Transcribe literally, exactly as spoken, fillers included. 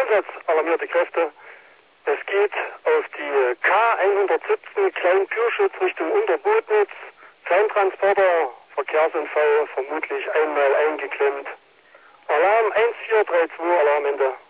Einsatz, alarmierte Kräfte. Es geht auf die K hundertsiebzehn Klein-Pürschütz Richtung Unterbotnitz. Kleintransporter, Verkehrsunfall, vermutlich einmal eingeklemmt. Alarm eins vier drei zwei, Alarmende.